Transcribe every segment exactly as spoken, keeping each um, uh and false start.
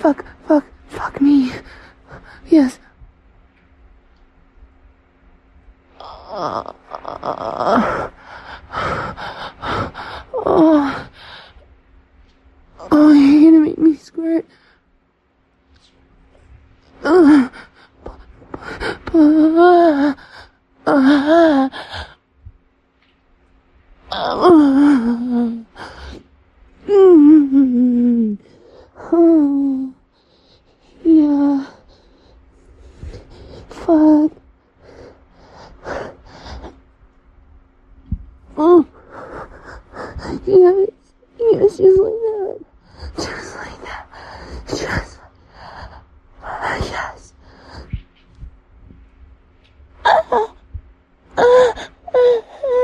fuck, fuck, fuck me. Yes. Uh, oh. Oh, you're gonna make me squirt. Uh, uh, uh, uh, mm, oh, yeah, fuck, oh, yes, yes, just like that, just like that, just, uh, yes. Uh, uh, uh,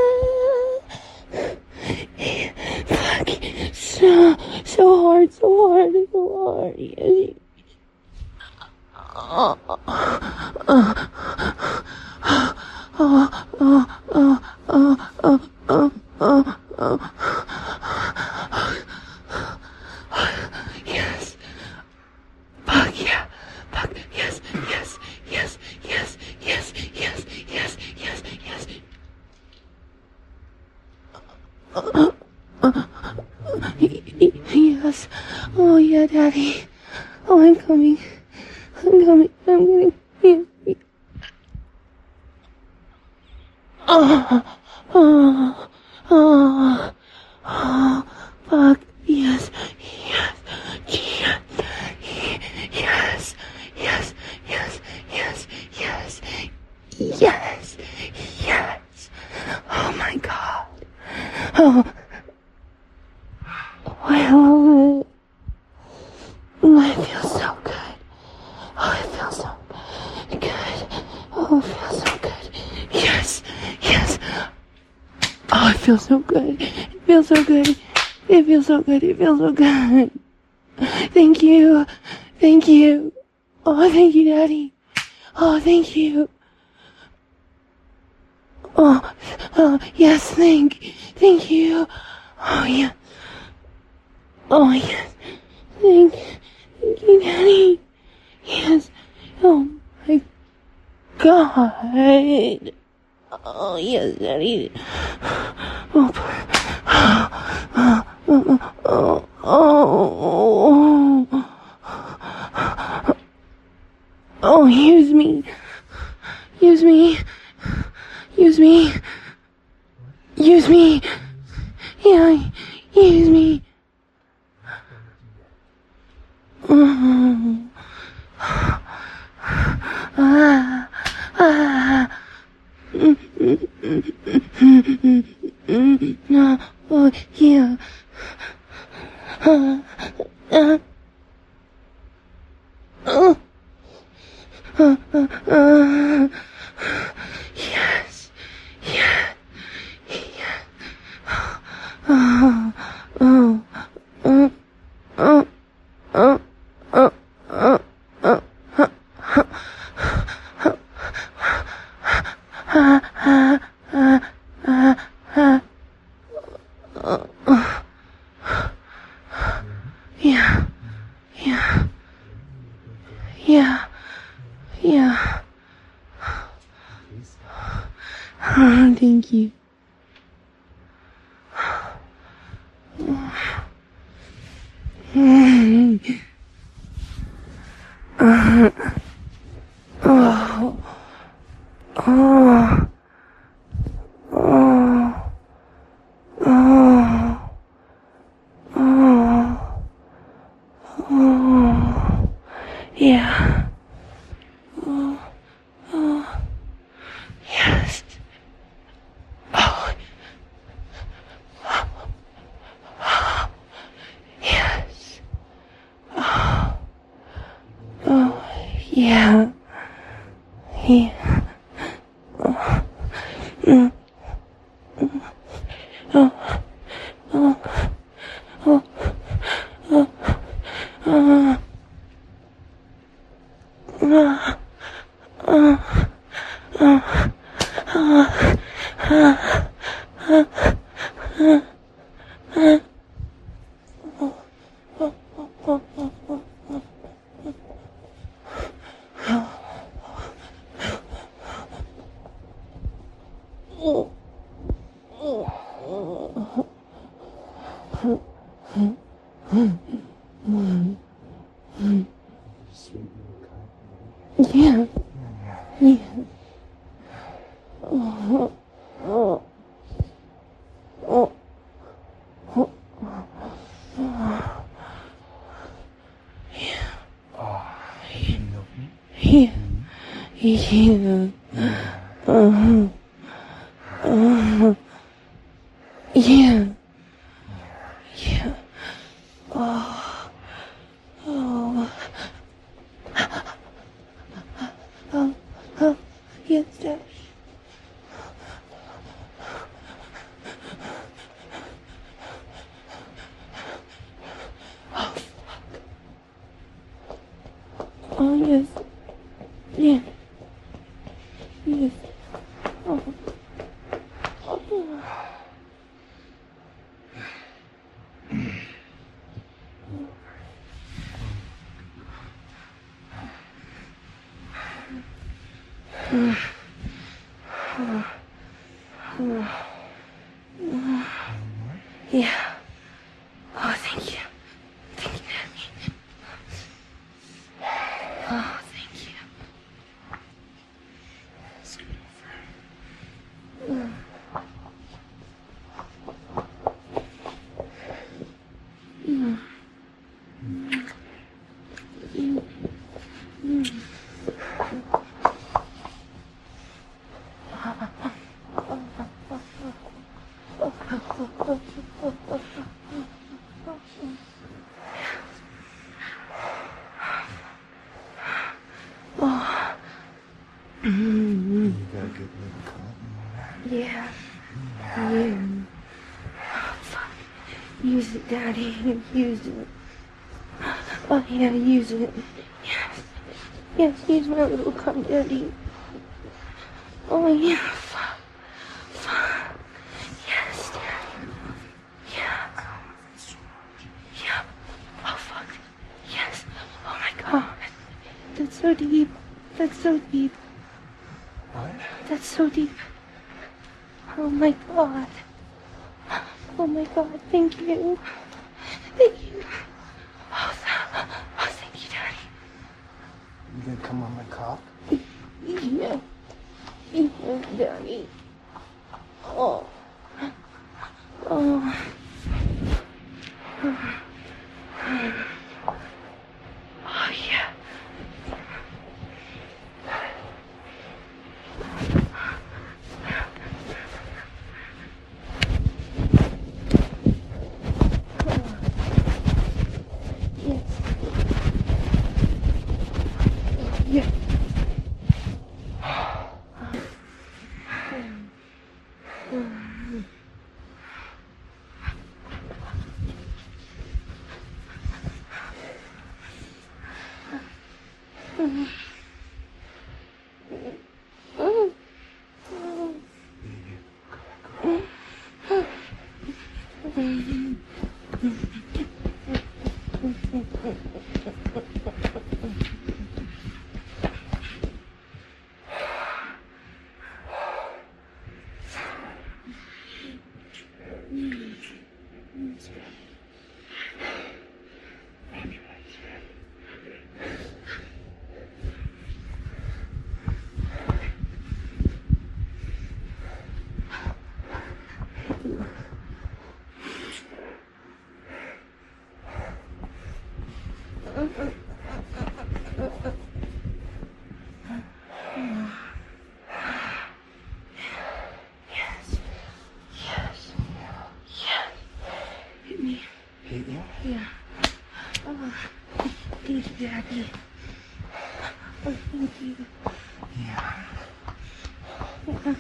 fuck, so, so hard, so hard, so hard, yes. Oh, oh, oh, oh, oh, oh, oh, oh, oh, yes, fuck yeah, fuck, yes, yes, yes, yes, yes, yes, yes, yes, yes. Uh, uh, yes. Oh yeah, Daddy. Oh, I'm coming. I'm coming. I'm getting here. Oh, oh, oh, oh, fuck. Yes, yes, yes, yes, yes, yes, yes, yes, yes, yes. Oh my God. Oh, I love it. I feel so good. Oh, it feels so good. Oh, it feels so good. Yes, yes. Oh, it feels so good. It feels so good. It feels so good. It feels so good. Thank you. Thank you. Oh, thank you, Daddy. Oh, thank you. Oh, oh, yes, thank, thank you. Oh, yeah. Oh, yes. Thank, thank you, Daddy. Yes. Oh, my God. Oh, yes, Daddy. Oh, oh, oh, oh, oh, oh. Oh, use me. Use me. Use me. Use me. Yeah, use me. Oh. Ah. Ah. No. Oh, yeah. Ah. Ah. Oh. Uh, uh, uh. Yes. Yes. Yes. Oh. Oh. Oh. Oh. Oh. Oh. Oh. Oh. Yeah. Yeah. Yeah. Yeah. Oh, thank you. Uh, oh. Oh. Oh. Oh. Oh. Oh. Yeah. Oh. Oh. Yes. Oh. Yes. Oh. Oh. Yeah. Yeah. Oh. Mm. Oh. Oh. Oh. Oh. Oh. Oh. Oh. Oh. Oh. Oh. Oh. Sweet little kite. Yeah. Yeah. Oh. Oh. Oh. Oh. Yeah. Oh, you milk me? Yeah. Yeah. Uh-huh. Uh-huh. Yeah. Yeah. Oh. Oh. Oh. Oh. Yes, Dad. Oh, fuck. Oh, yes. Yeah. Yes. Oh. Oh. Yeah. Oh, thank you. Thank you, Daddy. Oh, thank you. Scoot You got a good little cotton. Yeah. Yeah. Oh, fuck. Use it, Daddy. Use it. Oh, yeah, use it. Yes. Yes, use my little cup, Daddy. Oh, yeah. Fuck. Fuck. Yes, Daddy. Yeah. Yeah. Oh, fuck. Yes. Oh, my God. That's so deep. That's so deep. What? That's so deep. Oh, my God. Oh, my God. Thank you. Thank you. Oh, th- oh thank you, Daddy. You gonna come on my cock? Yeah. Yeah, Daddy. Oh. Oh. Oh, yeah. Yes. Yeah. Yes. Yes. Yes. Hit me. Hit you? Yeah. Oh, thank you, Daddy. Oh, thank you. Yeah. Yeah.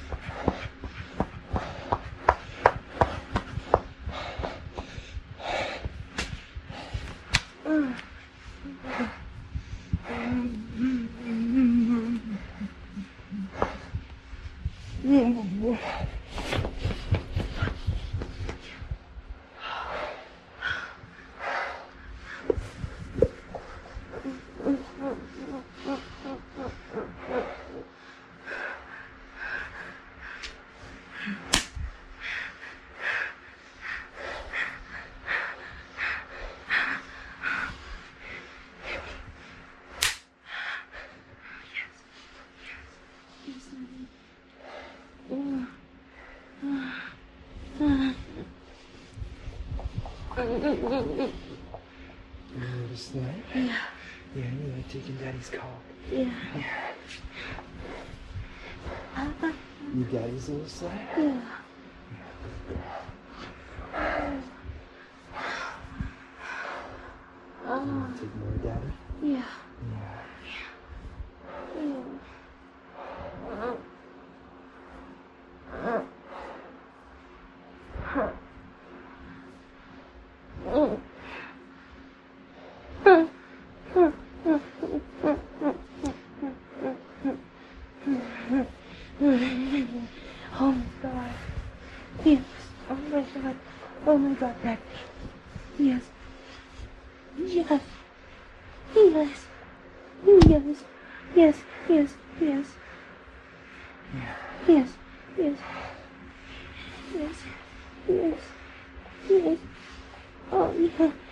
You nervous tonight? Yeah. Yeah, you like taking Daddy's call. Yeah. Yeah. Papa? You Daddy's little son? Yeah. You want to take more of Daddy? Yeah. Yeah. Oh my God. Yes. Oh my God. Oh my God, Daddy. Yes. Yes. Yes. Yes. Yes. Yes. Yes. Yeah. Yes. Yes. Yes. Yes. Yes. Oh yeah.